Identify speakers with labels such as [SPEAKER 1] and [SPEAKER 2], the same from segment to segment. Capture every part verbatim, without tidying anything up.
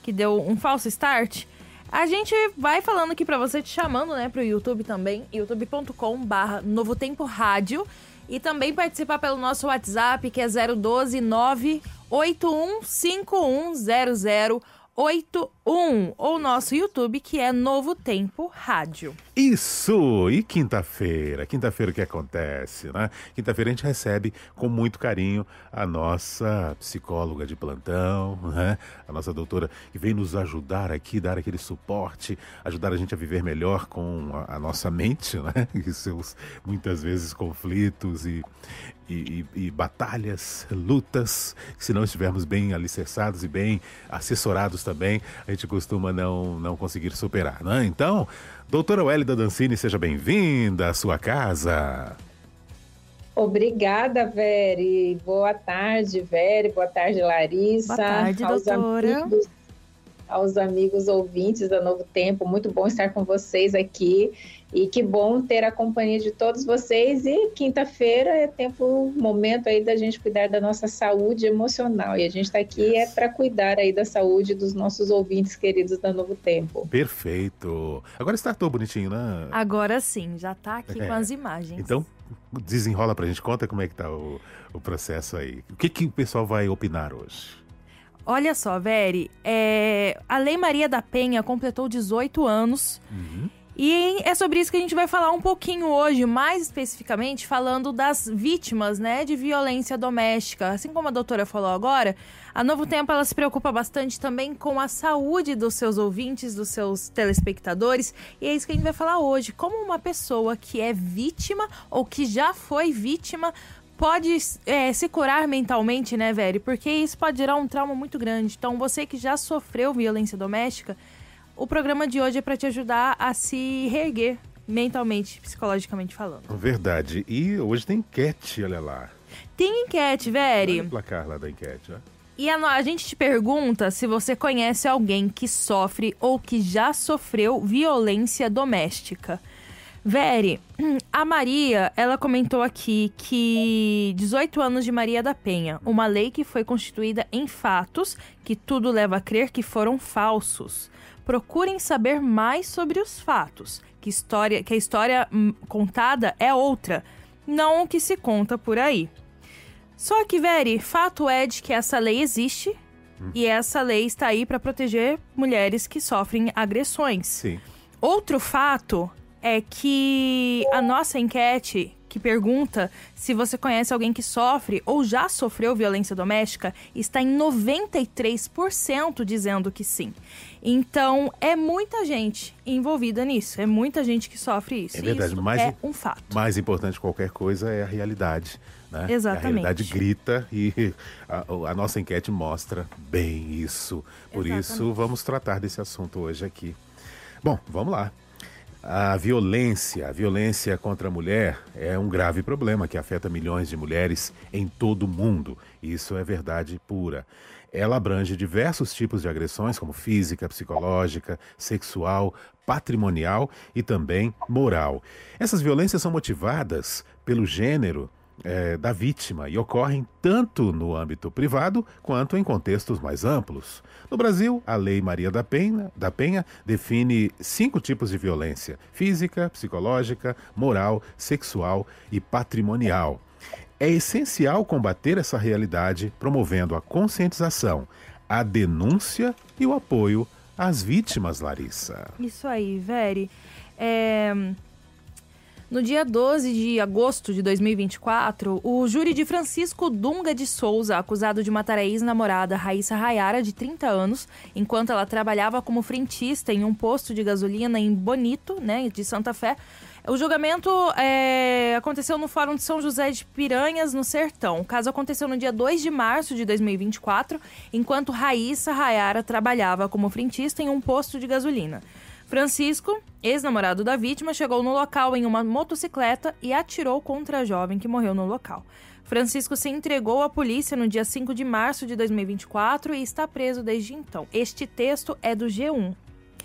[SPEAKER 1] que deu um falso start, a gente vai falando aqui pra você, te chamando, né, pro YouTube também, youtube ponto com barra Novo Tempo Rádio, e também participar pelo nosso WhatsApp, que é zero um dois, nove oito um cinco um zero zero oito um, ou nosso YouTube, que é Novo Tempo Rádio.
[SPEAKER 2] Isso! E quinta-feira? Quinta-feira o que acontece, né? Quinta-feira a gente recebe com muito carinho a nossa psicóloga de plantão, né? A nossa doutora que vem nos ajudar aqui, dar aquele suporte, ajudar a gente a viver melhor com a, a nossa mente, né? E seus, muitas vezes, conflitos e, e, e, e batalhas, lutas, que se não estivermos bem alicerçados e bem assessorados também, a gente costuma não, não conseguir superar, né? Então, doutora Wélida Dancini, seja bem-vinda à sua casa.
[SPEAKER 3] Obrigada, Veri. Boa tarde, Veri. Boa tarde, Larissa.
[SPEAKER 1] Boa tarde,
[SPEAKER 3] aos
[SPEAKER 1] doutora.
[SPEAKER 3] Amigos, aos amigos ouvintes da Novo Tempo, muito bom estar com vocês aqui. E que bom ter a companhia de todos vocês. E quinta-feira é tempo, momento aí da gente cuidar da nossa saúde emocional. E a gente está aqui é para cuidar aí da saúde dos nossos ouvintes queridos da Novo Tempo.
[SPEAKER 2] Perfeito. Agora startou bonitinho, né?
[SPEAKER 1] Agora sim, já tá aqui
[SPEAKER 2] É.
[SPEAKER 1] com as imagens.
[SPEAKER 2] Então, desenrola pra gente, conta como é que tá o, o processo aí. O que, que o pessoal vai opinar hoje?
[SPEAKER 1] Olha só, Veri, é... a Lei Maria da Penha completou dezoito anos.
[SPEAKER 2] Uhum.
[SPEAKER 1] E é sobre isso que a gente vai falar um pouquinho hoje, mais especificamente falando das vítimas, né, de violência doméstica. Assim como a doutora falou agora, a Novo Tempo ela se preocupa bastante também com a saúde dos seus ouvintes, dos seus telespectadores. E é isso que a gente vai falar hoje. Como uma pessoa que é vítima ou que já foi vítima pode é, se curar mentalmente, né, Veri? Porque isso pode gerar um trauma muito grande. Então, você que já sofreu violência doméstica, o programa de hoje é para te ajudar a se reerguer mentalmente, psicologicamente falando.
[SPEAKER 2] Verdade. E hoje tem enquete, olha lá.
[SPEAKER 1] Tem enquete, Veri.
[SPEAKER 2] Olha o placar lá da enquete, ó.
[SPEAKER 1] E a, a gente te pergunta se você conhece alguém que sofre ou que já sofreu violência doméstica. Veri, a Maria, ela comentou aqui que dezoito anos de Maria da Penha, uma lei que foi constituída em fatos que tudo leva a crer que foram falsos. Procurem saber mais sobre os fatos, que, história, que a história hum, contada é outra, não o que se conta por aí. Só que, Veri, fato é de que essa lei existe hum. e essa lei está aí para proteger mulheres que sofrem agressões.
[SPEAKER 2] Sim.
[SPEAKER 1] Outro fato é que a nossa enquete, que pergunta se você conhece alguém que sofre ou já sofreu violência doméstica, está em noventa e três por cento dizendo que sim. Então, é muita gente envolvida nisso, é muita gente que sofre isso.
[SPEAKER 2] É verdade,
[SPEAKER 1] isso
[SPEAKER 2] mas
[SPEAKER 1] é um fato.
[SPEAKER 2] Mais importante que qualquer coisa é a realidade, né?
[SPEAKER 1] Exatamente.
[SPEAKER 2] A realidade grita e a, a nossa enquete mostra bem isso. Por
[SPEAKER 1] Exatamente.
[SPEAKER 2] isso, vamos tratar desse assunto hoje aqui. Bom, vamos lá. A violência, a violência contra a mulher é um grave problema que afeta milhões de mulheres em todo o mundo. Isso é verdade pura. Ela abrange diversos tipos de agressões, como física, psicológica, sexual, patrimonial e também moral. Essas violências são motivadas pelo gênero É, da vítima e ocorrem tanto no âmbito privado quanto em contextos mais amplos. No Brasil, a Lei Maria da Penha, da Penha define cinco tipos de violência: física, psicológica, moral, sexual e patrimonial. É essencial combater essa realidade promovendo a conscientização, a denúncia e o apoio às vítimas, Larissa.
[SPEAKER 1] Isso aí, Veri. É... No dia doze de agosto de dois mil e vinte e quatro, o júri de Francisco Dunga de Souza, acusado de matar a ex-namorada Raíssa Rayara, de trinta anos, enquanto ela trabalhava como frentista em um posto de gasolina em Bonito, né, de Santa Fé. O julgamento é, aconteceu no Fórum de São José de Piranhas, no Sertão. O caso aconteceu no dia dois de março de dois mil e vinte e quatro, enquanto Raíssa Rayara trabalhava como frentista em um posto de gasolina. Francisco, ex-namorado da vítima, chegou no local em uma motocicleta e atirou contra a jovem que morreu no local. Francisco se entregou à polícia no dia cinco de março de dois mil e vinte e quatro e está preso desde então. Este texto é do G um.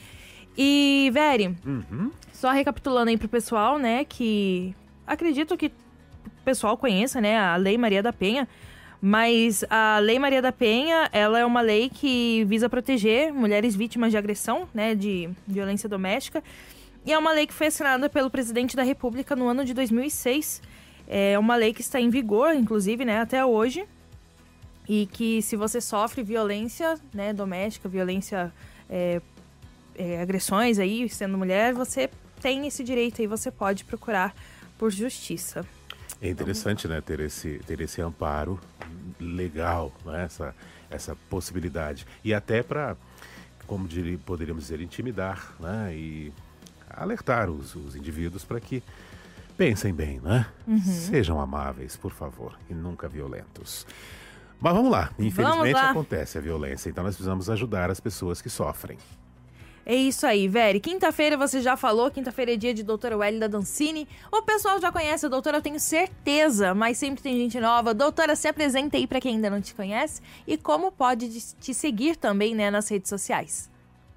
[SPEAKER 1] E, Veri,
[SPEAKER 2] Uhum.
[SPEAKER 1] só recapitulando aí pro pessoal, né, que acredito que o pessoal conheça, né, a Lei Maria da Penha. Mas a Lei Maria da Penha, ela é uma lei que visa proteger mulheres vítimas de agressão, né, de violência doméstica. E é uma lei que foi assinada pelo presidente da República no ano de dois mil e seis. É uma lei que está em vigor, inclusive, né, até hoje. E que se você sofre violência, né, doméstica, violência, é, é, agressões aí, sendo mulher, você tem esse direito aí, você pode procurar por justiça.
[SPEAKER 2] É interessante, né, ter esse, ter esse amparo legal, né, essa, essa possibilidade. E até para, como diria, poderíamos dizer, intimidar, né, e alertar os, os indivíduos para que pensem bem, né? Uhum. Sejam amáveis, por favor, e nunca violentos. Mas vamos lá, infelizmente vamos lá. Acontece a violência, então nós precisamos ajudar as pessoas que sofrem.
[SPEAKER 1] É isso aí, Veri. Quinta-feira você já falou, quinta-feira é dia de doutora Wélida Dancini. O pessoal já conhece a doutora, eu tenho certeza, mas sempre tem gente nova. Doutora, se apresenta aí para quem ainda não te conhece e como pode te seguir também, né, nas redes sociais.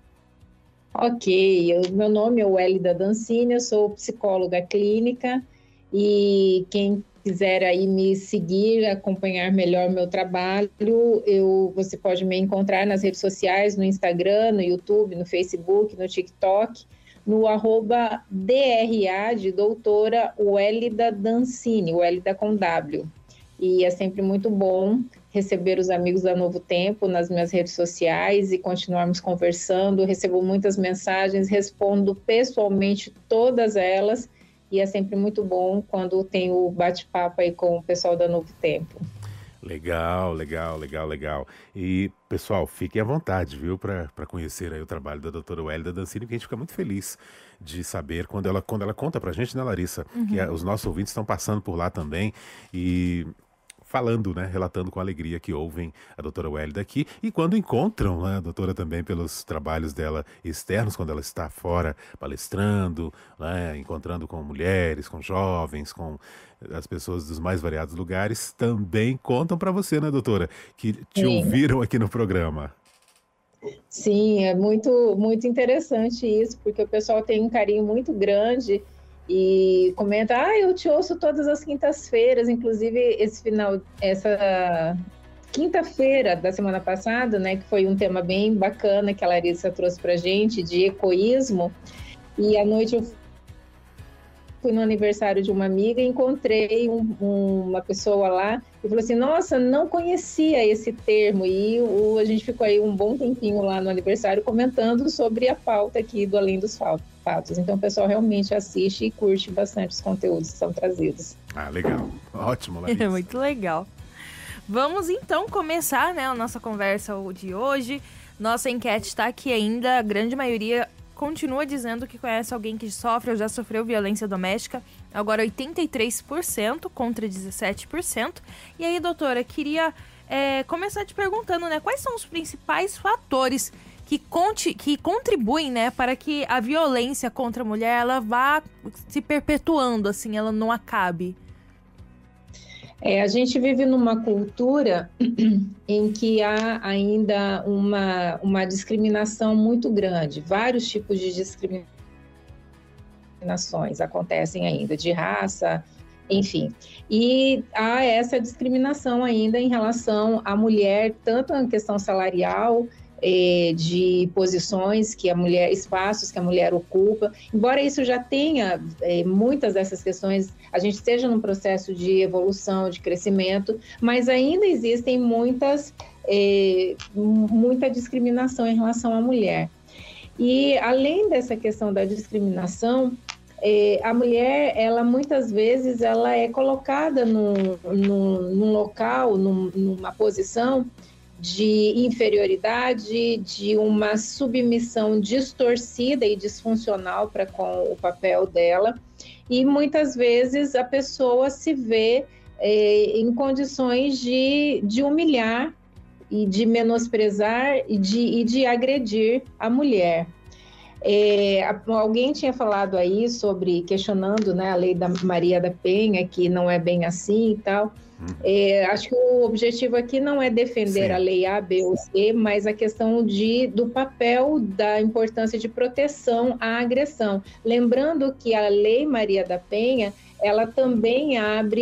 [SPEAKER 3] Ok, eu, meu nome é Wélida Dancini, eu sou psicóloga clínica e quem quiser aí me seguir, acompanhar melhor meu trabalho, eu, você pode me encontrar nas redes sociais, no Instagram, no YouTube, no Facebook, no TikTok, no arroba D R A de doutora Wélida Dancini, Wélida com W. E é sempre muito bom receber os amigos da Novo Tempo nas minhas redes sociais e continuarmos conversando. Eu recebo muitas mensagens, respondo pessoalmente todas elas. E é sempre muito bom quando tem o bate-papo aí com o pessoal da Novo Tempo.
[SPEAKER 2] Legal, legal, legal, legal. E, pessoal, fiquem à vontade, viu, para conhecer aí o trabalho da doutora Wélida Dancini, que a gente fica muito feliz de saber quando ela, quando ela conta pra gente, né, Larissa? Uhum. Que a, os nossos ouvintes estão passando por lá também e falando, né, relatando com alegria que ouvem a doutora Wélida aqui e quando encontram, né, a doutora também pelos trabalhos dela externos, quando ela está fora palestrando, né, encontrando com mulheres, com jovens, com as pessoas dos mais variados lugares, também contam para você, né, doutora, que te Sim. ouviram aqui no programa.
[SPEAKER 3] Sim, é muito, muito interessante isso, porque o pessoal tem um carinho muito grande e comenta, ah, eu te ouço todas as quintas-feiras, inclusive esse final, essa quinta-feira da semana passada, né, que foi um tema bem bacana que a Larissa trouxe pra gente, de ecoísmo, e à noite eu fui no aniversário de uma amiga e encontrei um, um, uma pessoa lá e falou assim, nossa, não conhecia esse termo, e o, a gente ficou aí um bom tempinho lá no aniversário comentando sobre a pauta aqui do Além dos Fatos. Então o pessoal realmente assiste e curte bastante os conteúdos que são trazidos.
[SPEAKER 2] Ah, legal. Ótimo, Larissa.
[SPEAKER 1] É muito legal. Vamos então começar, né, a nossa conversa de hoje. Nossa enquete está aqui ainda, a grande maioria continua dizendo que conhece alguém que sofre ou já sofreu violência doméstica. Agora oitenta e três por cento contra dezessete por cento. E aí, doutora, queria é, começar te perguntando, né, quais são os principais fatores que, conti, que contribuem, né, para que a violência contra a mulher ela vá se perpetuando, assim, ela não acabe?
[SPEAKER 3] É, a gente vive numa cultura em que há ainda uma, uma discriminação muito grande. Vários tipos de discriminações acontecem ainda, de raça, enfim. E há essa discriminação ainda em relação à mulher, tanto na questão salarial, de posições que a mulher, espaços que a mulher ocupa, embora isso já tenha é, muitas dessas questões, a gente esteja num processo de evolução, de crescimento, mas ainda existem muitas, é, muita discriminação em relação à mulher. E além dessa questão da discriminação, é, a mulher, ela muitas vezes, ela é colocada num, num, num local, num, numa posição de inferioridade, de uma submissão distorcida e disfuncional para com o papel dela, e muitas vezes a pessoa se vê é, em condições de, de humilhar e de menosprezar e de, e de agredir a mulher. É, alguém tinha falado aí sobre, questionando, né, a lei da Maria da Penha, que não é bem assim e tal. É, acho que o objetivo aqui não é defender Sim. a lei A, B ou C, mas a questão de, do papel da importância de proteção à agressão. Lembrando que a lei Maria da Penha, ela também abre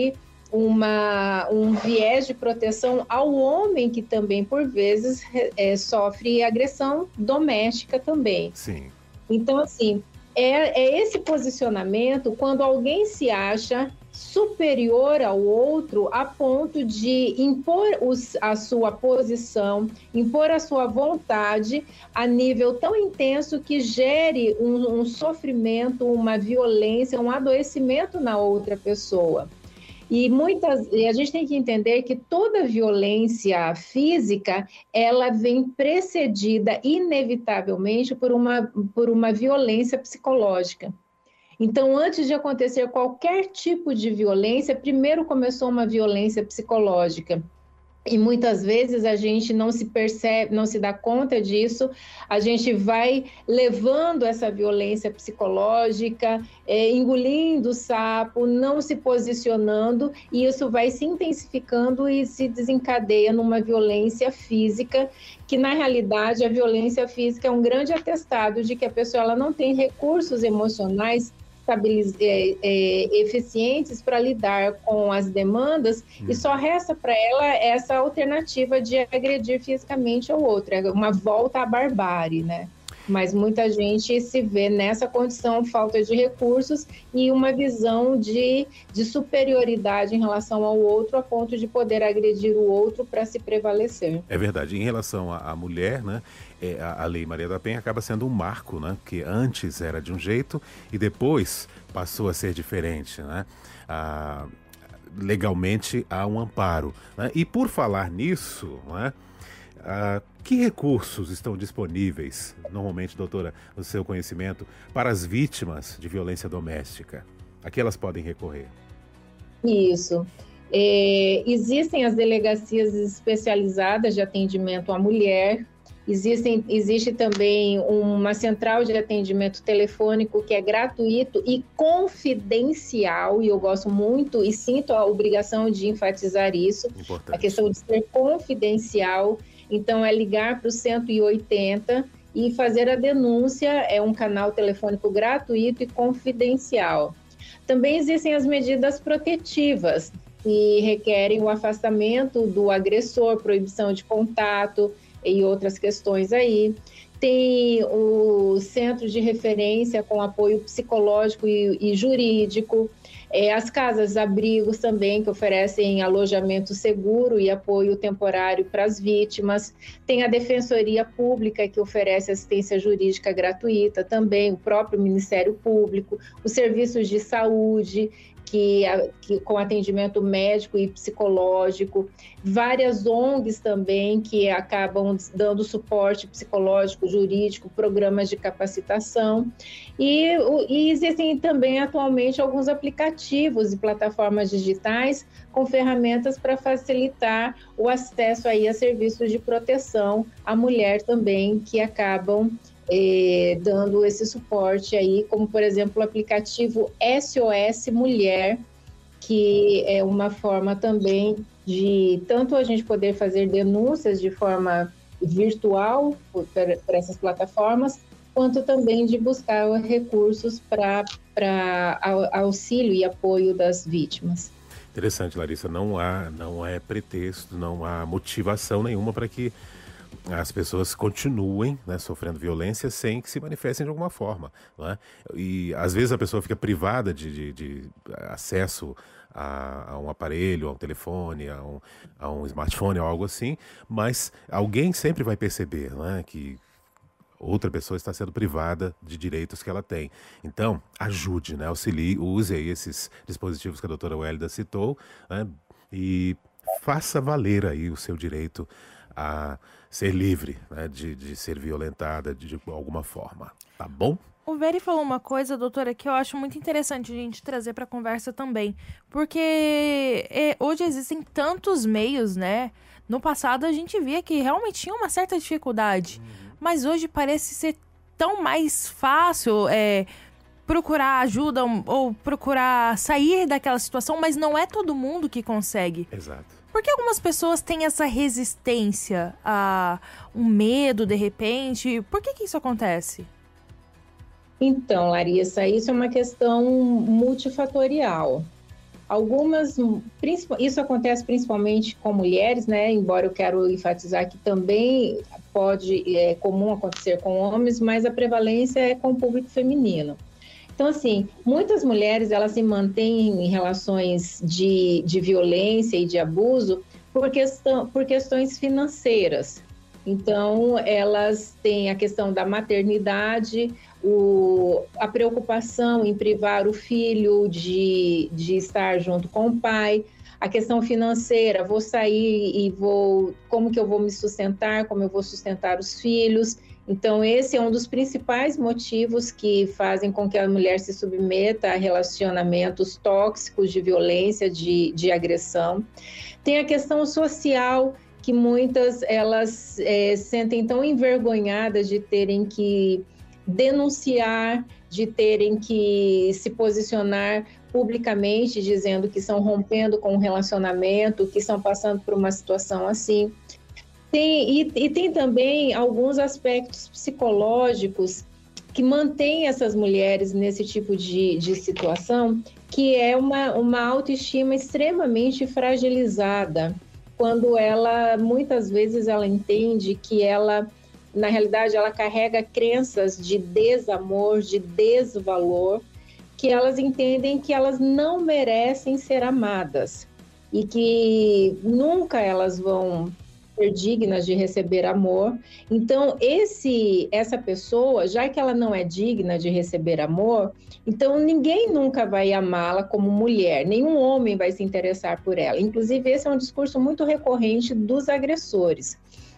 [SPEAKER 3] uma, um viés de proteção ao homem que também, por vezes, é, sofre agressão doméstica também.
[SPEAKER 2] Sim.
[SPEAKER 3] Então, assim, é, é esse posicionamento quando alguém se acha superior ao outro a ponto de impor os, a sua posição, impor a sua vontade a nível tão intenso que gere um, um sofrimento, uma violência, um adoecimento na outra pessoa. E muitas, e a gente tem que entender que toda violência física, ela vem precedida inevitavelmente por uma, por uma violência psicológica. Então, antes de acontecer qualquer tipo de violência, primeiro começou uma violência psicológica. E muitas vezes a gente não se percebe, não se dá conta disso, a gente vai levando essa violência psicológica, é, engolindo o sapo, não se posicionando, e isso vai se intensificando e se desencadeia numa violência física, que na realidade a violência física é um grande atestado de que a pessoa ela não tem recursos emocionais É, é, eficientes para lidar com as demandas, hum. e só resta para ela essa alternativa de agredir fisicamente ao outro, é uma volta à barbárie, né? Mas muita gente se vê nessa condição, falta de recursos e uma visão de, de superioridade em relação ao outro, a ponto de poder agredir o outro para se prevalecer.
[SPEAKER 2] É verdade. Em relação à, à mulher, né, é, a, a Lei Maria da Penha acaba sendo um marco, né, que antes era de um jeito e depois passou a ser diferente, né? Ah, legalmente há um amparo, né? E por falar nisso, né, ah, que recursos estão disponíveis, normalmente, doutora, no seu conhecimento, para as vítimas de violência doméstica? A que elas podem recorrer?
[SPEAKER 3] Isso. É, existem as delegacias especializadas de atendimento à mulher, existem, existe também uma central de atendimento telefônico que é gratuito e confidencial, e eu gosto muito e sinto a obrigação de enfatizar isso, Importante. A questão de ser confidencial. Então, é ligar para o cento e oitenta e fazer a denúncia, é um canal telefônico gratuito e confidencial. Também existem as medidas protetivas, que requerem o afastamento do agressor, proibição de contato e outras questões aí. Tem o centro de referência com apoio psicológico e, e jurídico, é, as casas-abrigos também, que oferecem alojamento seguro e apoio temporário para as vítimas. Tem a Defensoria Pública, que oferece assistência jurídica gratuita também, o próprio Ministério Público, os serviços de saúde, Que, que, com atendimento médico e psicológico, várias O N Gs também que acabam dando suporte psicológico, jurídico, programas de capacitação, e, e existem também atualmente alguns aplicativos e plataformas digitais com ferramentas para facilitar o acesso aí a serviços de proteção à mulher também, que acabam Eh, dando esse suporte aí, como por exemplo o aplicativo S O S Mulher, que é uma forma também de tanto a gente poder fazer denúncias de forma virtual para essas plataformas, quanto também de buscar recursos para auxílio e apoio das vítimas.
[SPEAKER 2] Interessante, Larissa, não há, não é pretexto, não há motivação nenhuma para que as pessoas continuem, né, sofrendo violência sem que se manifestem de alguma forma, não é? E às vezes a pessoa fica privada de, de, de acesso a, a um aparelho, a um telefone, a um, a um smartphone ou algo assim, mas alguém sempre vai perceber, não é, que outra pessoa está sendo privada de direitos que ela tem. Então, ajude, né, auxilie, use aí esses dispositivos que a doutora Wélida citou, né, e faça valer aí o seu direito a ser livre, né, de, de ser violentada de, de alguma forma, tá bom?
[SPEAKER 1] O Veri falou uma coisa, doutora, que eu acho muito interessante a gente trazer para a conversa também, porque é, hoje existem tantos meios, né? No passado a gente via que realmente tinha uma certa dificuldade, uhum. mas hoje parece ser tão mais fácil é, procurar ajuda ou procurar sair daquela situação, mas não é todo mundo que consegue.
[SPEAKER 2] Exato.
[SPEAKER 1] Por que algumas pessoas têm essa resistência a um medo, de repente? Por que que isso acontece?
[SPEAKER 3] Então, Larissa, isso é uma questão multifatorial. Algumas, isso acontece principalmente com mulheres, né? Embora eu quero enfatizar que também pode, é comum acontecer com homens, mas a prevalência é com o público feminino. Então, assim, muitas mulheres, elas se mantêm em relações de, de violência e de abuso por, questão, por questões financeiras. Então, elas têm a questão da maternidade, o, a preocupação em privar o filho de, de estar junto com o pai, a questão financeira, vou sair e vou, como que eu vou me sustentar, como eu vou sustentar os filhos. Então, esse é um dos principais motivos que fazem com que a mulher se submeta a relacionamentos tóxicos de violência, de, de agressão. Tem a questão social, que muitas elas é, sentem tão envergonhadas de terem que denunciar, de terem que se posicionar publicamente, dizendo que estão rompendo com um relacionamento, que estão passando por uma situação assim. Tem, e, e tem também alguns aspectos psicológicos que mantêm essas mulheres nesse tipo de, de situação, que é uma, uma autoestima extremamente fragilizada, quando ela, muitas vezes, ela entende que ela, na realidade, ela carrega crenças de desamor, de desvalor, que elas entendem que elas não merecem ser amadas e que nunca elas vão ser dignas de receber amor. Então, esse, essa pessoa, já que ela não é digna de receber amor, então ninguém nunca vai amá-la como mulher, nenhum homem vai se interessar por ela. Inclusive, esse é um discurso muito recorrente dos agressores.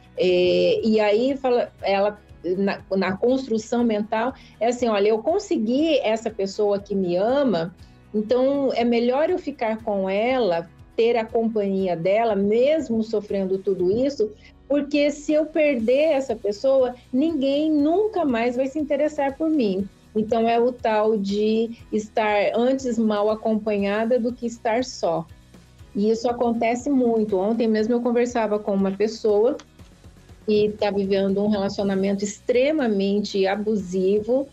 [SPEAKER 3] É, e aí, fala, ela, na, na construção mental, é assim, olha, eu consegui essa pessoa que me ama, então é melhor eu ficar com ela, ter a companhia dela, mesmo sofrendo tudo isso, porque se eu perder essa pessoa, ninguém nunca mais vai se interessar por mim. Então é o tal de estar antes mal acompanhada do que estar só. E isso acontece muito. Ontem mesmo eu conversava com uma pessoa que está vivendo um relacionamento extremamente abusivo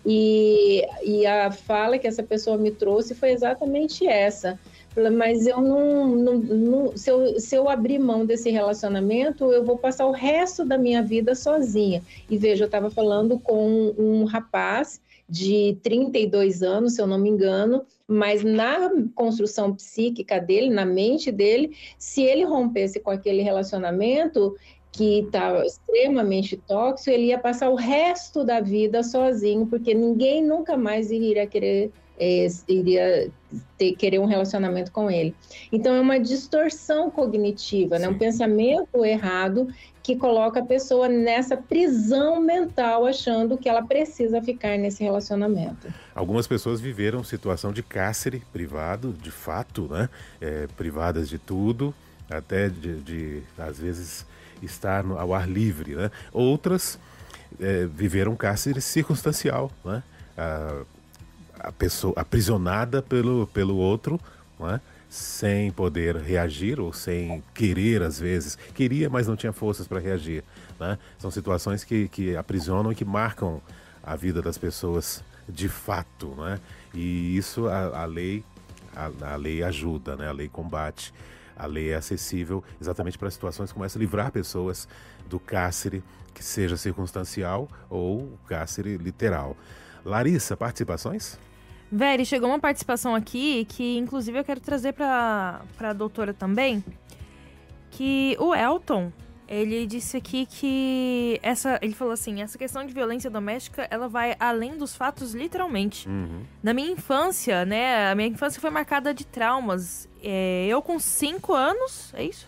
[SPEAKER 3] e, e a fala que essa pessoa me trouxe foi exatamente essa. Mas eu não, não, não se, eu, se eu abrir mão desse relacionamento, eu vou passar o resto da minha vida sozinha. E veja, eu estava falando com um rapaz de trinta e dois anos, se eu não me engano, mas na construção psíquica dele, na mente dele, se ele rompesse com aquele relacionamento que estava extremamente tóxico, ele ia passar o resto da vida sozinho, porque ninguém nunca mais iria querer É, iria ter, querer um relacionamento com ele. Então, é uma distorção cognitiva, né? Um pensamento errado que coloca a pessoa nessa prisão mental, achando que ela precisa ficar nesse relacionamento.
[SPEAKER 2] Algumas pessoas viveram situação de cárcere privado, de fato, né? É, privadas de tudo, até de, de às vezes, estar no, ao ar livre, né? Outras é, viveram cárcere circunstancial, né? Ah, a pessoa aprisionada pelo, pelo outro, não é? Sem poder reagir ou sem querer, às vezes. Queria, mas não tinha forças para reagir. Né? São situações que, que aprisionam e que marcam a vida das pessoas de fato. Né? E isso a, a, lei, a, a lei ajuda, né? A lei combate. A lei é acessível exatamente para situações como essa, livrar pessoas do cárcere, que seja circunstancial ou cárcere literal. Larissa, participações?
[SPEAKER 1] Veri, chegou uma participação aqui que, inclusive, eu quero trazer para a doutora também, que o Elton, ele disse aqui que, essa, ele falou assim, essa questão de violência doméstica, ela vai além dos fatos, literalmente.
[SPEAKER 2] Uhum.
[SPEAKER 1] Na minha infância, né, a minha infância foi marcada de traumas. É, eu com cinco anos, é isso?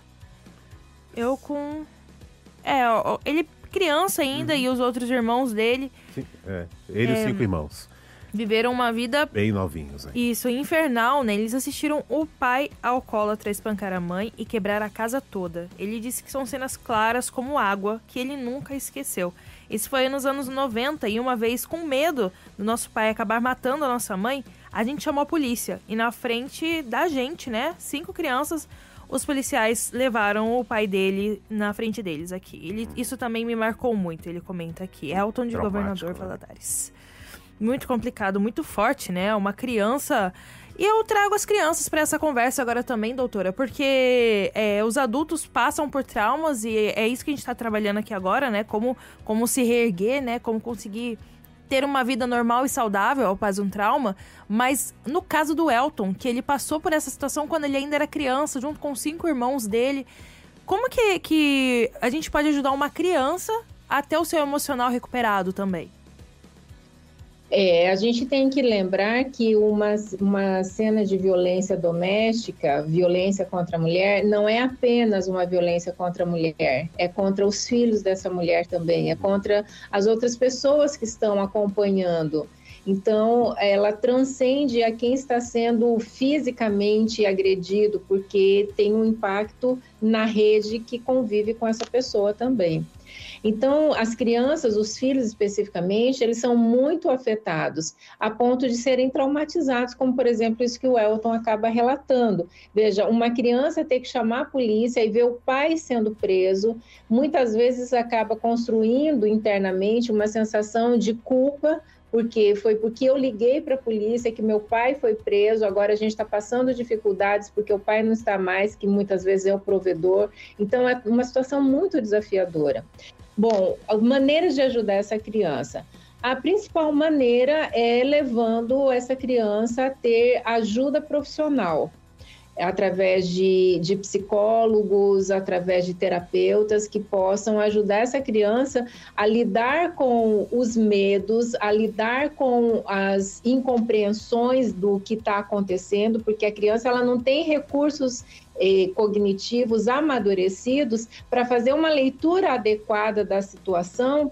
[SPEAKER 1] Eu com... É, ele criança ainda, uhum. E os outros irmãos dele...
[SPEAKER 2] Sim, é, ele e é, cinco irmãos.
[SPEAKER 1] Viveram uma vida...
[SPEAKER 2] Bem novinhos, hein?
[SPEAKER 1] Isso, infernal, né? Eles assistiram o pai alcoólatra espancar a mãe e quebrar a casa toda. Ele disse que são cenas claras como água, que ele nunca esqueceu. Isso foi nos anos noventa e uma vez, com medo do nosso pai acabar matando a nossa mãe, a gente chamou a polícia. E na frente da gente, né? Cinco crianças, os policiais levaram o pai dele na frente deles aqui. Ele, isso também me marcou muito, ele comenta aqui. Elton de Governador Valadares. Muito complicado, muito forte, né? Uma criança E eu trago as crianças para essa conversa agora também, doutora, porque é, os adultos passam por traumas e é isso que a gente está trabalhando aqui agora, né? Como, como se reerguer, né? Como conseguir ter uma vida normal e saudável após um trauma. Mas no caso do Elton, que ele passou por essa situação quando ele ainda era criança, junto com cinco irmãos dele, como que, que a gente pode ajudar uma criança a ter o seu emocional recuperado também?
[SPEAKER 3] É, a gente tem que lembrar que uma, uma cena de violência doméstica, violência contra a mulher, não é apenas uma violência contra a mulher, é contra os filhos dessa mulher também, é contra as outras pessoas que estão acompanhando. Então, ela transcende a quem está sendo fisicamente agredido, porque tem um impacto na rede que convive com essa pessoa também. Então, as crianças, os filhos especificamente, eles são muito afetados, a ponto de serem traumatizados, como, por exemplo, isso que o Elton acaba relatando. Veja, uma criança ter que chamar a polícia e ver o pai sendo preso, muitas vezes acaba construindo internamente uma sensação de culpa, porque foi porque eu liguei para a polícia que meu pai foi preso, agora a gente está passando dificuldades porque o pai não está mais, que muitas vezes é o provedor. Então, é uma situação muito desafiadora. Bom, maneiras de ajudar essa criança. A principal maneira é levando essa criança a ter ajuda profissional, através de, de psicólogos, através de terapeutas que possam ajudar essa criança a lidar com os medos, a lidar com as incompreensões do que está acontecendo, porque a criança ela não tem recursos eh, cognitivos amadurecidos para fazer uma leitura adequada da situação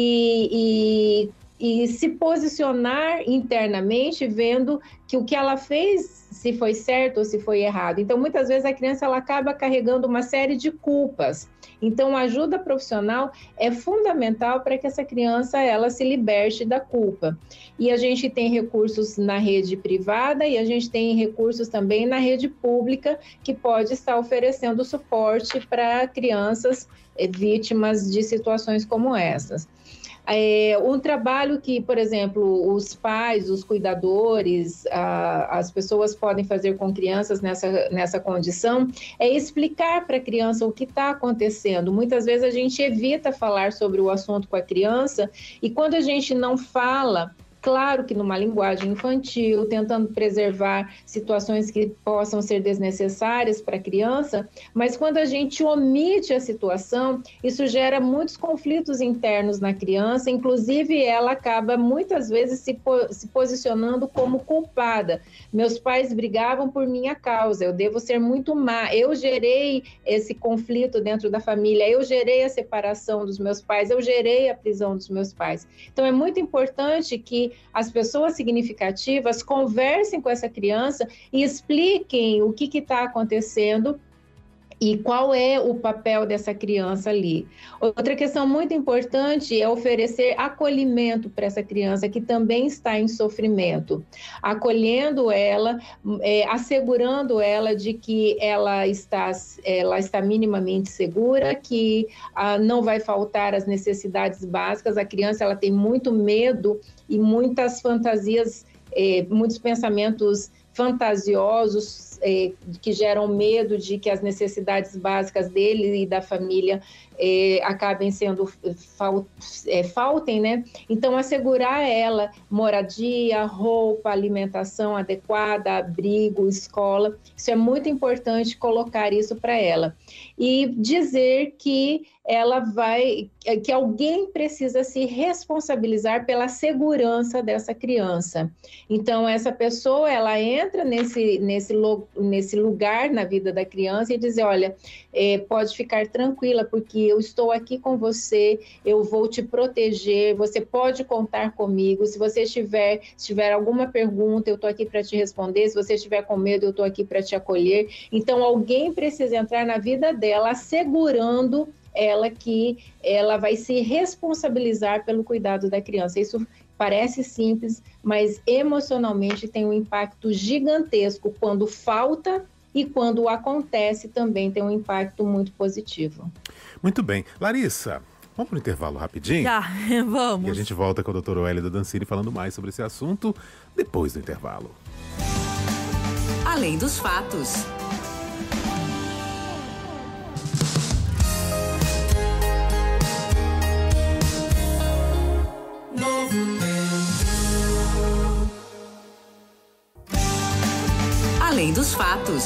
[SPEAKER 3] e, e, e se posicionar internamente vendo que o que ela fez, se foi certo ou se foi errado. Então, muitas vezes a criança ela acaba carregando uma série de culpas. Então, a ajuda profissional é fundamental para que essa criança ela se liberte da culpa. E a gente tem recursos na rede privada e a gente tem recursos também na rede pública que pode estar oferecendo suporte para crianças vítimas de situações como essas. É, um trabalho que, por exemplo, os pais, os cuidadores, a, as pessoas podem fazer com crianças nessa, nessa condição é explicar para a criança o que está acontecendo. Muitas vezes a gente evita falar sobre o assunto com a criança e quando a gente não fala, claro que numa linguagem infantil, tentando preservar situações que possam ser desnecessárias para a criança, mas quando a gente omite a situação, isso gera muitos conflitos internos na criança, inclusive ela acaba muitas vezes se, po- se posicionando como culpada. Meus pais brigavam por minha causa, eu devo ser muito má, eu gerei esse conflito dentro da família, eu gerei a separação dos meus pais, eu gerei a prisão dos meus pais. Então é muito importante que as pessoas significativas conversem com essa criança e expliquem o que está acontecendo e qual é o papel dessa criança ali. Outra questão muito importante é oferecer acolhimento para essa criança que também está em sofrimento, acolhendo ela, é, assegurando ela de que ela está, ela está minimamente segura, que ah, não vai faltar as necessidades básicas. A criança ela tem muito medo e muitas fantasias, eh, muitos pensamentos fantasiosos eh, que geram medo de que as necessidades básicas dele e da família eh, acabem sendo fal, eh, faltem, né? Então, assegurar ela moradia, roupa, alimentação adequada, abrigo, escola, isso é muito importante colocar isso para ela. E dizer que ela vai, que alguém precisa se responsabilizar pela segurança dessa criança. Então, essa pessoa, ela entra nesse, nesse, nesse lugar na vida da criança e diz, olha, é, pode ficar tranquila, porque eu estou aqui com você, eu vou te proteger, você pode contar comigo, se você tiver, se tiver alguma pergunta, eu estou aqui para te responder, se você estiver com medo, eu estou aqui para te acolher. Então, alguém precisa entrar na vida dela, assegurando ela que ela vai se responsabilizar pelo cuidado da criança. Isso parece simples, mas emocionalmente tem um impacto gigantesco quando falta e quando acontece também tem um impacto muito positivo.
[SPEAKER 2] Muito bem. Larissa, vamos para o intervalo rapidinho?
[SPEAKER 1] Já, vamos.
[SPEAKER 2] E a gente volta com a doutora Wélida Dancini falando mais sobre esse assunto depois do intervalo.
[SPEAKER 4] Além dos fatos. Além dos fatos.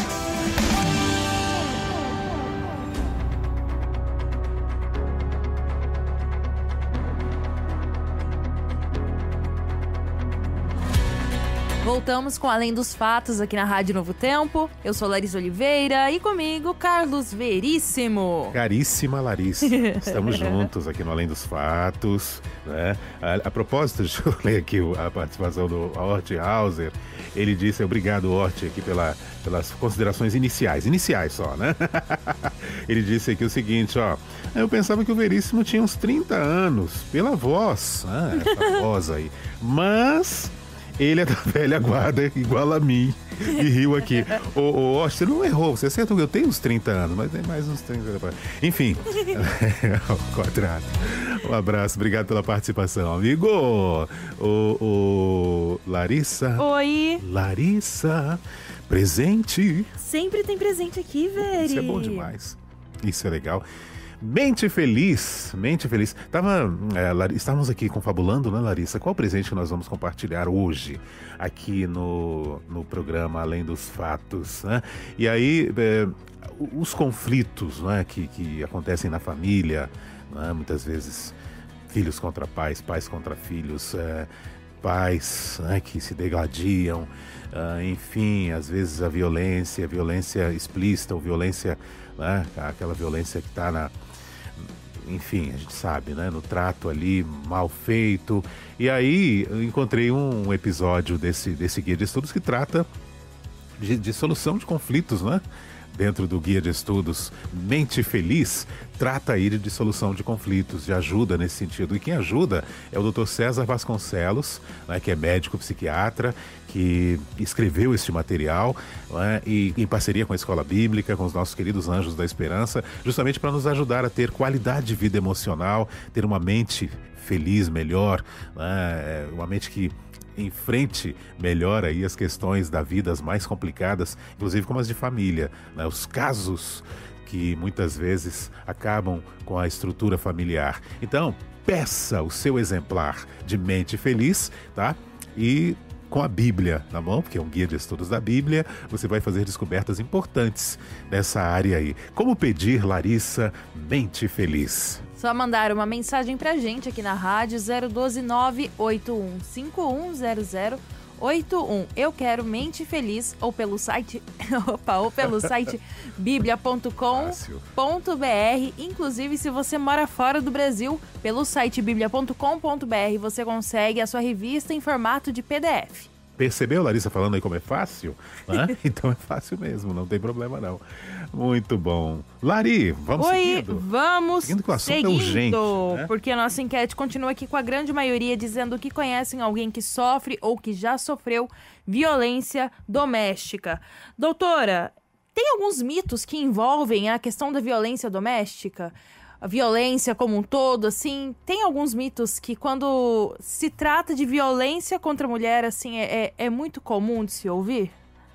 [SPEAKER 1] Voltamos com Além dos Fatos aqui na Rádio Novo Tempo. Eu sou Larissa Oliveira e comigo Carlos Veríssimo.
[SPEAKER 2] Caríssima Larissa, estamos juntos aqui no Além dos Fatos, né? A, a propósito, deixa eu ler aqui a participação do Hort Hauser. Ele disse, obrigado Hort aqui pela, pelas considerações iniciais, iniciais só, né? Ele disse aqui o seguinte, ó, eu pensava que o Veríssimo tinha uns trinta anos, pela voz, né? Essa voz aí, mas... ele é da velha guarda, igual a mim, e riu aqui. Ô, ô, ô, você não errou, você acertou, eu tenho uns trinta anos, mas tem mais uns trinta depois. Enfim, ao quadrado. Um abraço, obrigado pela participação, amigo. Ô, ô, Larissa.
[SPEAKER 1] Oi.
[SPEAKER 2] Larissa, presente.
[SPEAKER 1] Sempre tem presente aqui, velho.
[SPEAKER 2] Isso é bom demais, isso é legal. Mente feliz, mente feliz. Tava, é, Lar... Estávamos aqui confabulando, né, Larissa? Qual o presente que nós vamos compartilhar hoje aqui no, no programa Além dos Fatos, né? E aí, é, os conflitos, né, que, que acontecem na família, né, muitas vezes filhos contra pais, pais contra filhos, é, pais, né, que se degladiam, uh, enfim, às vezes a violência, a violência explícita ou violência, né, aquela violência que está na... Enfim, a gente sabe, né? No trato ali, mal feito. E aí, eu encontrei um episódio desse, desse guia de estudos que trata de, de solução de conflitos, né? Dentro do guia de estudos Mente Feliz, trata aí de solução de conflitos, de ajuda nesse sentido. E quem ajuda é o doutor César Vasconcelos, né, que é médico psiquiatra, que escreveu este material, né, e em parceria com a Escola Bíblica, com os nossos queridos Anjos da Esperança, justamente para nos ajudar a ter qualidade de vida emocional, ter uma mente feliz, melhor, né, uma mente que enfrente melhor aí as questões da vida, as mais complicadas, inclusive como as de família, né? Os casos que muitas vezes acabam com a estrutura familiar. Então, peça o seu exemplar de Mente Feliz, tá? E com a Bíblia na mão, porque é um guia de estudos da Bíblia, você vai fazer descobertas importantes nessa área aí. Como pedir, Larissa, Mente Feliz?
[SPEAKER 1] Só mandar uma mensagem pra gente aqui na rádio zero um dois nove oito um cinco um zero zero oito um. Eu quero Mente Feliz ou pelo site opa, ou pelo site bíblia ponto com ponto br. Inclusive, se você mora fora do Brasil, pelo site bíblia ponto com ponto br você consegue a sua revista em formato de P D F.
[SPEAKER 2] Percebeu, Larissa, falando aí como é fácil? Né? Então é fácil mesmo, não tem problema não. Muito bom. Lari, vamos
[SPEAKER 1] Oi,
[SPEAKER 2] seguindo?
[SPEAKER 1] vamos
[SPEAKER 2] seguindo que o assunto
[SPEAKER 1] seguindo,
[SPEAKER 2] é urgente, né?
[SPEAKER 1] Porque a nossa enquete continua aqui com a grande maioria dizendo que conhecem alguém que sofre ou que já sofreu violência doméstica. Doutora, tem alguns mitos que envolvem a questão da violência doméstica? A violência como um todo, assim, tem alguns mitos que quando se trata de violência contra a mulher, assim, é, é muito comum de se ouvir?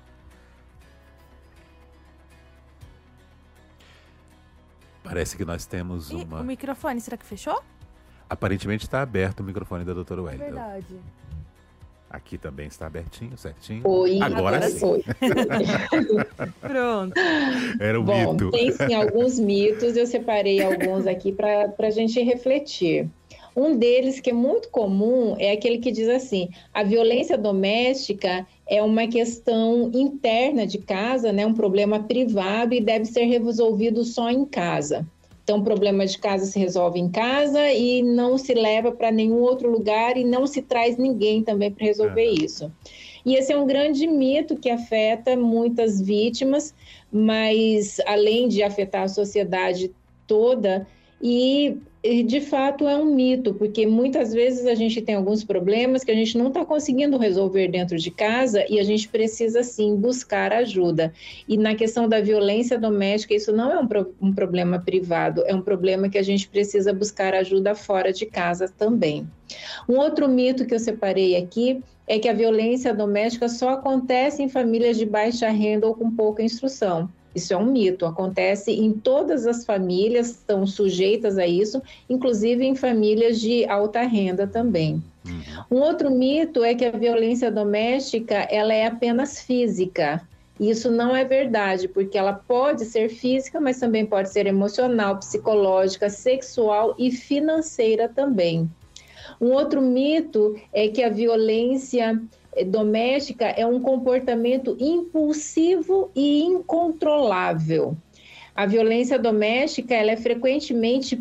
[SPEAKER 2] Parece que nós temos
[SPEAKER 1] E
[SPEAKER 2] uma...
[SPEAKER 1] o microfone, será que fechou?
[SPEAKER 2] Aparentemente está aberto o microfone da doutora
[SPEAKER 1] É
[SPEAKER 2] Wellington.
[SPEAKER 1] verdade.
[SPEAKER 2] Aqui também está abertinho, certinho.
[SPEAKER 3] Oi,
[SPEAKER 2] agora,
[SPEAKER 3] agora
[SPEAKER 2] sim.
[SPEAKER 3] foi.
[SPEAKER 1] Pronto.
[SPEAKER 2] Era um
[SPEAKER 3] Bom,
[SPEAKER 2] mito.
[SPEAKER 3] tem sim alguns mitos, eu separei alguns aqui para a gente refletir. Um deles, que é muito comum, é aquele que diz assim: a violência doméstica é uma questão interna de casa, né, um problema privado e deve ser resolvido só em casa. Então, o problema de casa se resolve em casa e não se leva para nenhum outro lugar e não se traz ninguém também para resolver uhum. isso. E esse é um grande mito que afeta muitas vítimas, mas além de afetar a sociedade toda, e De fato, é um mito, porque muitas vezes a gente tem alguns problemas que a gente não está conseguindo resolver dentro de casa e a gente precisa, sim, buscar ajuda. E na questão da violência doméstica, isso não é um, pro, um problema privado, é um problema que a gente precisa buscar ajuda fora de casa também. Um outro mito que eu separei aqui é que a violência doméstica só acontece em famílias de baixa renda ou com pouca instrução. Isso é um mito, acontece em todas as famílias, estão sujeitas a isso, inclusive em famílias de alta renda também. Uhum. Um outro mito é que a violência doméstica ela é apenas física. Isso não é verdade, porque ela pode ser física, mas também pode ser emocional, psicológica, sexual e financeira também. Um outro mito é que a violência doméstica é um comportamento impulsivo e incontrolável. A violência doméstica ela é frequentemente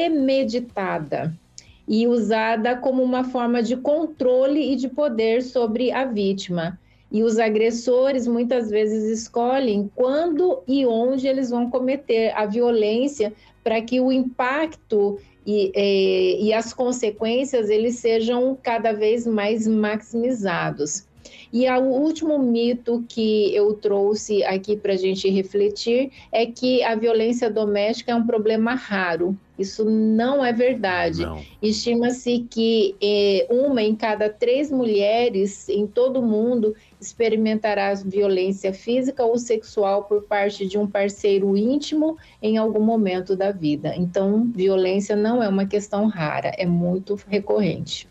[SPEAKER 3] premeditada e usada como uma forma de controle e de poder sobre a vítima. E os agressores muitas vezes escolhem quando e onde eles vão cometer a violência para que o impacto E, e, e as consequências eles sejam cada vez mais maximizados. E o último mito que eu trouxe aqui para a gente refletir é que a violência doméstica é um problema raro. Isso não é verdade. Estima-se que eh, uma em cada três mulheres em todo o mundo experimentará violência física ou sexual por parte de um parceiro íntimo em algum momento da vida. Então, violência não é uma questão rara, é muito recorrente.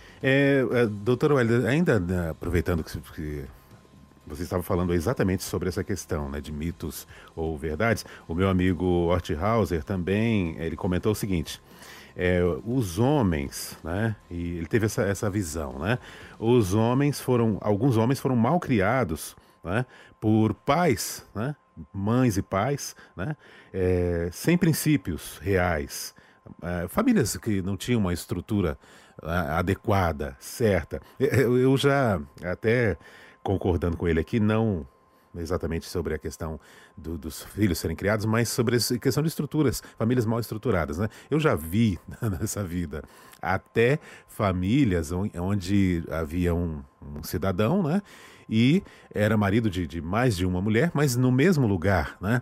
[SPEAKER 2] É, doutora Welda, ainda né, aproveitando que, que você estava falando exatamente sobre essa questão, né, de mitos ou verdades, o meu amigo Orthauser também, ele comentou o seguinte, é, os homens, né, e ele teve essa, essa visão, né, os homens foram, alguns homens foram mal criados, né, por pais, né, mães e pais, né, é, sem princípios reais, é, famílias que não tinham uma estrutura adequada, certa. Eu, eu já até concordando com ele aqui, não exatamente sobre a questão do, dos filhos serem criados, mas sobre a questão de estruturas, famílias mal estruturadas, né? Eu já vi nessa vida até famílias onde havia um, um cidadão, né? E era marido de, de mais de uma mulher, mas no mesmo lugar, né?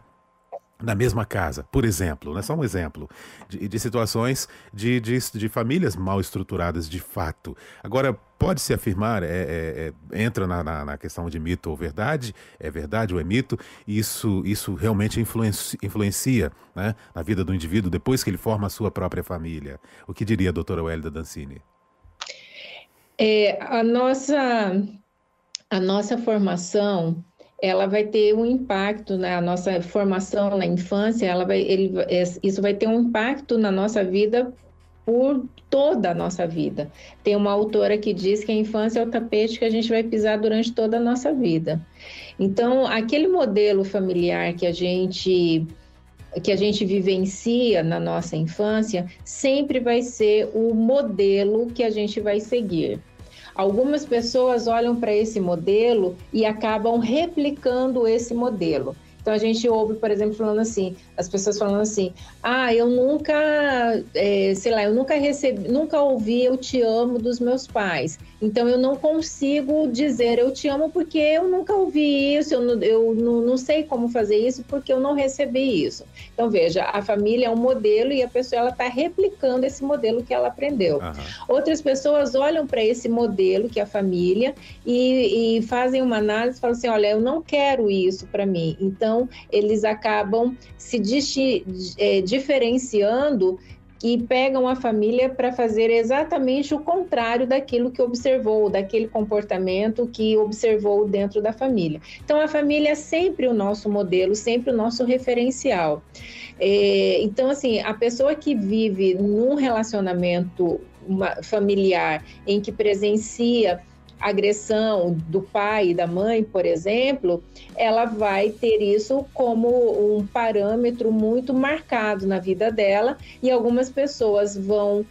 [SPEAKER 2] Na mesma casa, por exemplo, né? Só um exemplo de, de situações de, de, de famílias mal estruturadas de fato. Agora, pode-se afirmar, é, é, é, entra na, na, na questão de mito ou verdade, é verdade ou é mito, isso, isso realmente influencia, influencia né, na vida do indivíduo depois que ele forma a sua própria família. O que diria a doutora Welda Dancini?
[SPEAKER 3] É, a, nossa, a nossa formação... ela vai ter um impacto na nossa formação na infância, ela vai, ele, isso vai ter um impacto na nossa vida por toda a nossa vida. Tem uma autora que diz que a infância é o tapete que a gente vai pisar durante toda a nossa vida. Então, aquele modelo familiar que a gente, que a gente vivencia na nossa infância, sempre vai ser o modelo que a gente vai seguir. Algumas pessoas olham para esse modelo e acabam replicando esse modelo. Então, a gente ouve, por exemplo, falando assim, as pessoas falando assim, ah, eu nunca, é, sei lá, eu nunca recebi, nunca ouvi eu te amo dos meus pais. Então, eu não consigo dizer eu te amo porque eu nunca ouvi isso, eu, não, eu não, não sei como fazer isso porque eu não recebi isso. Então, veja, a família é um modelo e a pessoa está replicando esse modelo que ela aprendeu. Uhum. Outras pessoas olham para esse modelo, que é a família, e, e fazem uma análise e falam assim, olha, eu não quero isso para mim. Então, eles acabam se di- é, diferenciando e pegam a família para fazer exatamente o contrário daquilo que observou, daquele comportamento que observou dentro da família. Então, a família é sempre o nosso modelo, sempre o nosso referencial. É, então, assim, a pessoa que vive num relacionamento familiar em que presencia agressão do pai e da mãe, por exemplo, ela vai ter isso como um parâmetro muito marcado na vida dela e algumas pessoas vão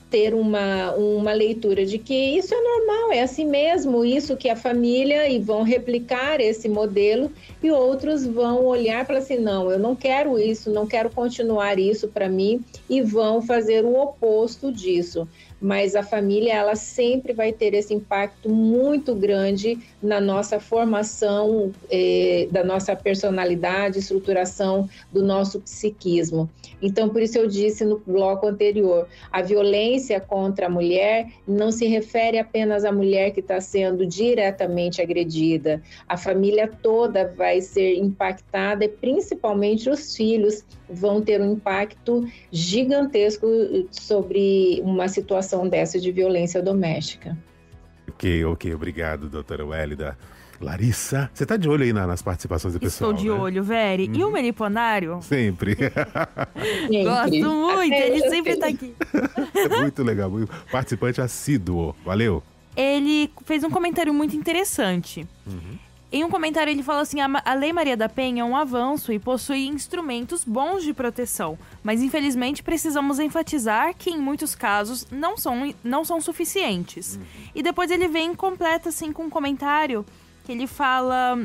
[SPEAKER 3] ter uma, uma leitura de que isso é normal, é assim mesmo, isso que a família, e vão replicar esse modelo, e outros vão olhar e falar assim, não, eu não quero isso, não quero continuar isso para mim, e vão fazer o oposto disso. Mas a família, ela sempre vai ter esse impacto muito grande na nossa formação, eh, da nossa personalidade, estruturação do nosso psiquismo. Então, por isso eu disse no bloco anterior, a violência contra a mulher não se refere apenas à mulher que está sendo diretamente agredida. A família toda vai ser impactada, e principalmente os filhos vão ter um impacto gigantesco sobre uma situação dessa de violência doméstica.
[SPEAKER 2] Ok, ok. Obrigado, doutora Wélida. Larissa, você tá de olho aí na, nas participações do pessoal,
[SPEAKER 1] Estou de
[SPEAKER 2] né?
[SPEAKER 1] olho, Veri. Hum. E o Meliponário?
[SPEAKER 2] Sempre.
[SPEAKER 1] sempre. Gosto muito, Até ele sempre tá aqui.
[SPEAKER 2] É muito legal, muito participante assíduo. Valeu.
[SPEAKER 1] Ele fez um comentário muito interessante. Uhum. Em um comentário ele fala assim, a Lei Maria da Penha é um avanço e possui instrumentos bons de proteção, mas infelizmente precisamos enfatizar que em muitos casos não são, não são suficientes. Uhum. E depois ele vem completa assim com um comentário que ele fala...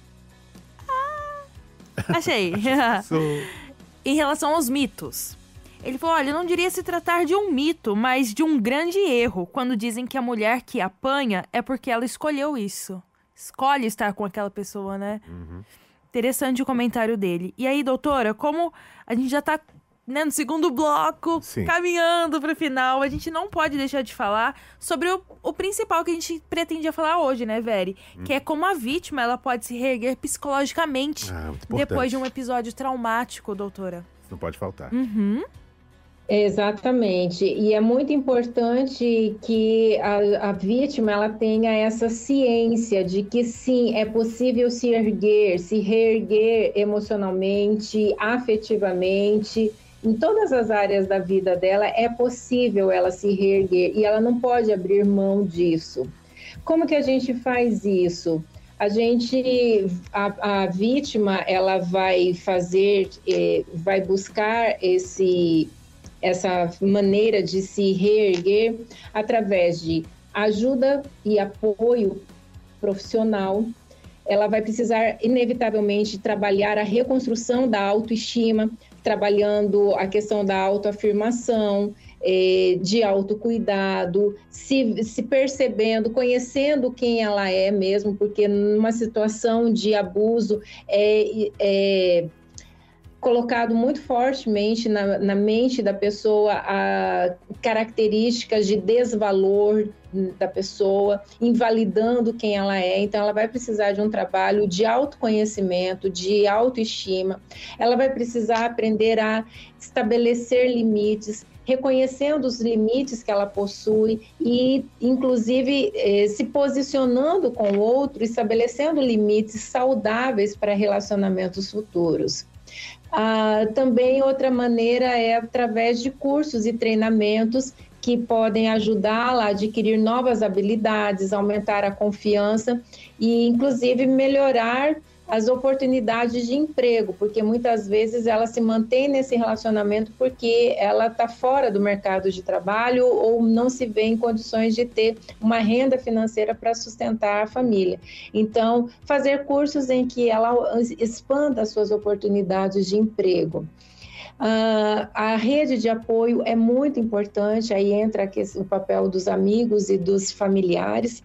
[SPEAKER 1] Ah, achei! Em relação aos mitos. Ele falou, olha, eu não diria se tratar de um mito, mas de um grande erro, quando dizem que a mulher que apanha é porque ela escolheu isso. Escolhe estar com aquela pessoa, né? Uhum. Interessante o comentário dele. E aí, doutora, como a gente já tá, né, no segundo bloco, Sim. caminhando para o final, a gente não pode deixar de falar sobre o, o principal que a gente pretendia falar hoje, né, Veri? Uhum. Que é como a vítima ela pode se reerguer psicologicamente ah, depois de um episódio traumático, doutora.
[SPEAKER 2] Não pode faltar.
[SPEAKER 1] Uhum.
[SPEAKER 3] Exatamente, e é muito importante que a, a vítima ela tenha essa ciência de que sim, é possível se erguer, se reerguer emocionalmente, afetivamente, em todas as áreas da vida dela é possível ela se reerguer e ela não pode abrir mão disso. Como que a gente faz isso? A gente, a, a vítima, ela vai fazer, eh, vai buscar esse... essa maneira de se reerguer através de ajuda e apoio profissional. Ela vai precisar, inevitavelmente, trabalhar a reconstrução da autoestima, trabalhando a questão da autoafirmação, eh, de autocuidado, se, se percebendo, conhecendo quem ela é mesmo, porque numa situação de abuso é... é colocado muito fortemente na, na mente da pessoa a características de desvalor da pessoa, invalidando quem ela é. Então, ela vai precisar de um trabalho de autoconhecimento, de autoestima. Ela vai precisar aprender a estabelecer limites, reconhecendo os limites que ela possui e, inclusive, eh, se posicionando com o outro, estabelecendo limites saudáveis para relacionamentos futuros. Ah, também outra maneira é através de cursos e treinamentos que podem ajudá-la a adquirir novas habilidades, aumentar a confiança e, inclusive, melhorar as oportunidades de emprego, porque muitas vezes ela se mantém nesse relacionamento porque ela está fora do mercado de trabalho ou não se vê em condições de ter uma renda financeira para sustentar a família. Então, fazer cursos em que ela expanda as suas oportunidades de emprego. Uh, a rede de apoio é muito importante, aí entra o papel dos amigos e dos familiares.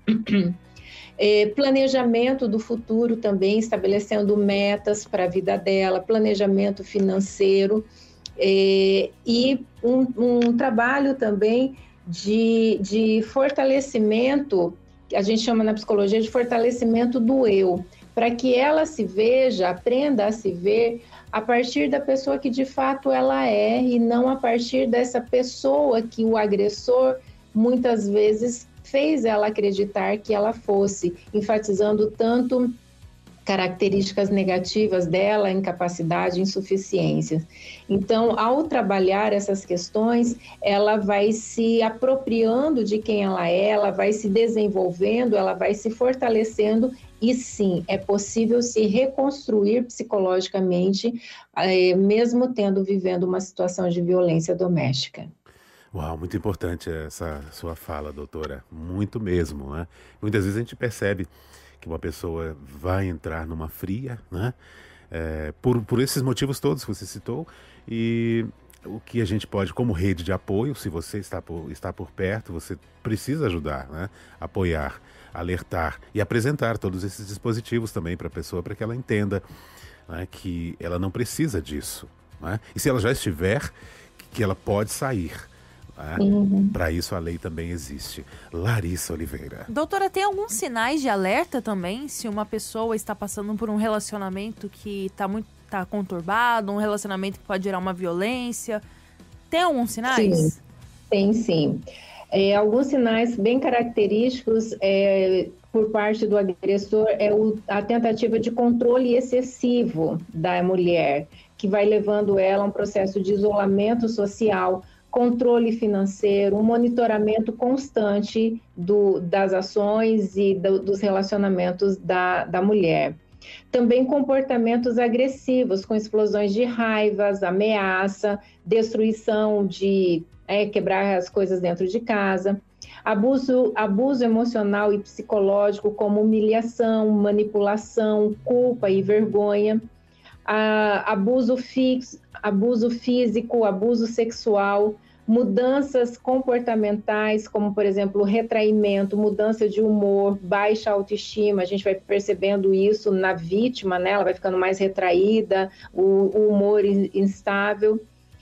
[SPEAKER 3] É, planejamento do futuro também, estabelecendo metas para a vida dela, planejamento financeiro é, e um, um trabalho também de, de fortalecimento, que a gente chama na psicologia de fortalecimento do eu, para que ela se veja, aprenda a se ver a partir da pessoa que de fato ela é e não a partir dessa pessoa que o agressor muitas vezes fez ela acreditar que ela fosse, enfatizando tanto características negativas dela, incapacidade, insuficiência. Então, ao trabalhar essas questões, ela vai se apropriando de quem ela é, ela vai se desenvolvendo, ela vai se fortalecendo e sim, é possível se reconstruir psicologicamente, mesmo tendo vivendo uma situação de violência doméstica.
[SPEAKER 2] Uau, muito importante essa sua fala, doutora. Muito mesmo, né? Muitas vezes a gente percebe que uma pessoa vai entrar numa fria, né? É, por, por esses motivos todos que você citou, e o que a gente pode, como rede de apoio, se você está por, está por perto, você precisa ajudar, né? Apoiar, alertar e apresentar todos esses dispositivos também para a pessoa, para que ela entenda, né, que ela não precisa disso, né? E se ela já estiver, que ela pode sair. Ah,
[SPEAKER 3] Uhum.
[SPEAKER 2] para isso a lei também existe. Larissa Oliveira.
[SPEAKER 1] Doutora, tem alguns sinais de alerta também se uma pessoa está passando por um relacionamento que está muito tá conturbado, um relacionamento que pode gerar uma violência? Tem alguns sinais?
[SPEAKER 3] Sim, tem sim. É, alguns sinais bem característicos é, por parte do agressor é o, a tentativa de controle excessivo da mulher, que vai levando ela a um processo de isolamento social, controle financeiro, um monitoramento constante do, das ações e do, dos relacionamentos da, da mulher. Também comportamentos agressivos, com explosões de raivas, ameaça, destruição de é, quebrar as coisas dentro de casa. Abuso, abuso emocional e psicológico, como humilhação, manipulação, culpa e vergonha. A, abuso, fixo, abuso físico, abuso sexual, mudanças comportamentais, como, por exemplo, retraimento, mudança de humor, baixa autoestima. A gente vai percebendo isso na vítima, né? Ela vai ficando mais retraída, o, o humor instável.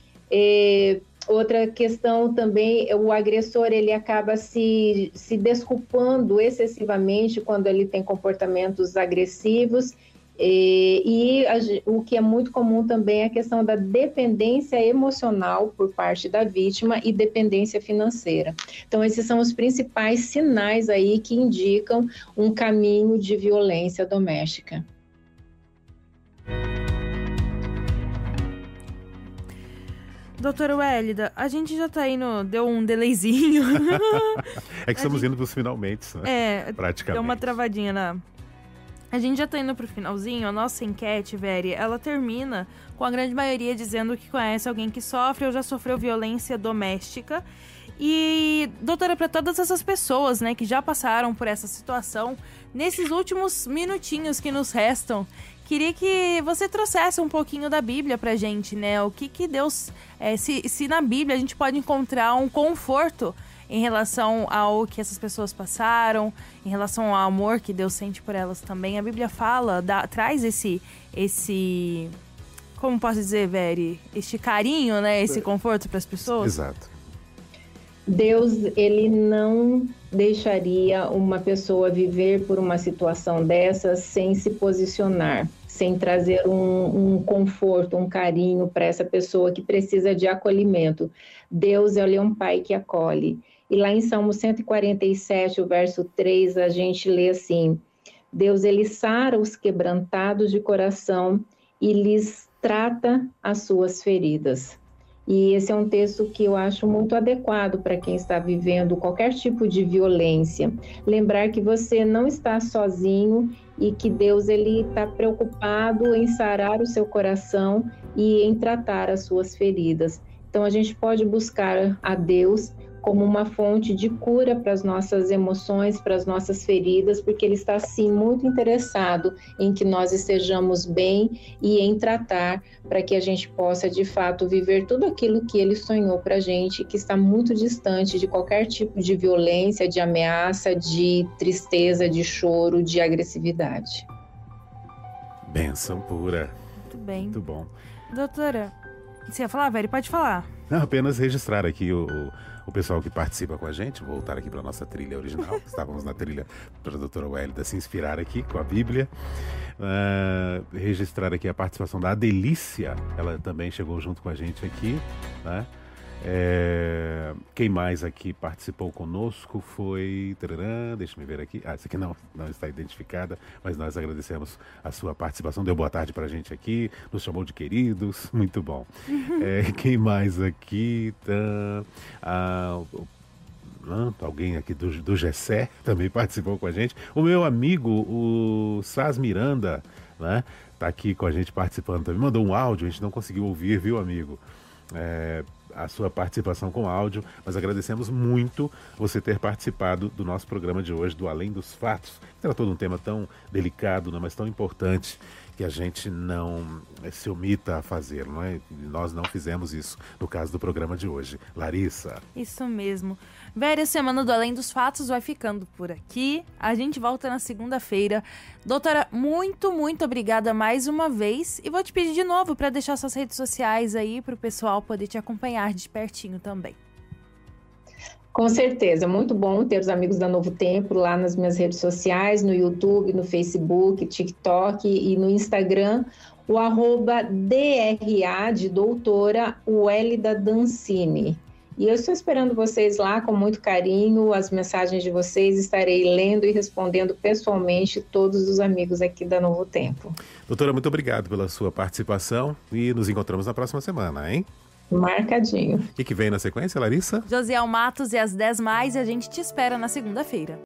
[SPEAKER 3] E outra questão também, o agressor ele acaba se, se desculpando excessivamente quando ele tem comportamentos agressivos. E, e a, o que é muito comum também é a questão da dependência emocional por parte da vítima e dependência financeira. Então, esses são os principais sinais aí que indicam um caminho de violência doméstica.
[SPEAKER 1] Doutora Wélida, a gente já tá indo, deu um delayzinho.
[SPEAKER 2] É que estamos gente... indo para os finalmente, né?
[SPEAKER 1] É,
[SPEAKER 2] praticamente.
[SPEAKER 1] Deu uma travadinha na... A gente já tá indo pro finalzinho. A nossa enquete, Veri, ela termina com a grande maioria dizendo que conhece alguém que sofre ou já sofreu violência doméstica. E, doutora, para todas essas pessoas, né, que já passaram por essa situação, nesses últimos minutinhos que nos restam, queria que você trouxesse um pouquinho da Bíblia pra gente, né? O que que Deus... É, se, se na Bíblia a gente pode encontrar um conforto em relação ao que essas pessoas passaram, em relação ao amor que Deus sente por elas também. A Bíblia fala, dá, traz esse, esse, como posso dizer, Veri? Este carinho, né? Esse conforto para as pessoas.
[SPEAKER 2] Exato.
[SPEAKER 3] Deus, ele não deixaria uma pessoa viver por uma situação dessa sem se posicionar, sem trazer um, um conforto, um carinho para essa pessoa que precisa de acolhimento. Deus, ele é um pai que acolhe. E lá em Salmo cento e quarenta e sete, o verso três, a gente lê assim: Deus, ele sara os quebrantados de coração e lhes trata as suas feridas. E esse é um texto que eu acho muito adequado para quem está vivendo qualquer tipo de violência. Lembrar que você não está sozinho e que Deus ele está preocupado em sarar o seu coração e em tratar as suas feridas. Então a gente pode buscar a Deus como uma fonte de cura para as nossas emoções, para as nossas feridas, porque Ele está, sim, muito interessado em que nós estejamos bem e em tratar para que a gente possa, de fato, viver tudo aquilo que Ele sonhou para a gente, que está muito distante de qualquer tipo de violência, de ameaça, de tristeza, de choro, de agressividade.
[SPEAKER 2] Bênção pura.
[SPEAKER 1] Muito bem.
[SPEAKER 2] Muito bom.
[SPEAKER 1] Doutora, você ia falar, Veri? Pode falar.
[SPEAKER 2] Não, apenas registrar aqui o... o... O pessoal que participa com a gente, voltar aqui para a nossa trilha original. Estávamos na trilha para a doutora Wélida se inspirar aqui com a Bíblia. Uh, registrar aqui a participação da Adelícia, ela também chegou junto com a gente aqui, né? É, quem mais aqui participou conosco foi... Tararã, deixa eu ver aqui. Ah, essa aqui não, não está identificada, mas nós agradecemos a sua participação. Deu boa tarde para a gente aqui, nos chamou de queridos, muito bom. É, quem mais aqui? Tá, ah, alguém aqui do, do Gessé também participou com a gente. O meu amigo, o Saz Miranda, né? Tá aqui com a gente participando também. Mandou um áudio, a gente não conseguiu ouvir, viu, amigo? É, a sua participação com áudio, mas agradecemos muito você ter participado do nosso programa de hoje, do Além dos Fatos. Tratou de um tema tão delicado, né, mas tão importante, que a gente não se omita a fazer, não é? Nós não fizemos isso no caso do programa de hoje. Larissa.
[SPEAKER 1] Isso mesmo. Véria, a semana do Além dos Fatos vai ficando por aqui. A gente volta na segunda-feira. Doutora, muito, muito obrigada mais uma vez. E vou te pedir de novo para deixar suas redes sociais aí para o pessoal poder te acompanhar de pertinho também.
[SPEAKER 3] Com certeza, muito bom ter os amigos da Novo Tempo lá nas minhas redes sociais, no YouTube, no Facebook, TikTok e no Instagram, o arroba D R A de doutora Wélida Dancini. E eu estou esperando vocês lá com muito carinho, as mensagens de vocês, estarei lendo e respondendo pessoalmente todos os amigos aqui da Novo Tempo.
[SPEAKER 2] Doutora, muito obrigado pela sua participação e nos encontramos na próxima semana, hein?
[SPEAKER 3] Marcadinho.
[SPEAKER 2] O que vem na sequência, Larissa?
[SPEAKER 1] Josiel Matos e as dez mais, e a gente te espera na segunda-feira.